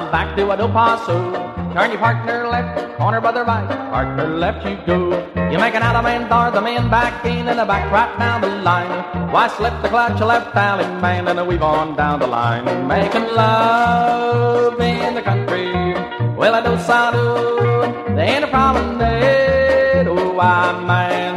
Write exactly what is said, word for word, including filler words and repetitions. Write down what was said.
back to a do paso. Turn your partner left, corner brother right, partner left you go. You make an out of man door, the man back in and the back right down the line. Why slip the clutch, left alley man, and weave on down the line. Making love in the country, well I do, I do, there ain't a problem there. Oh, why man,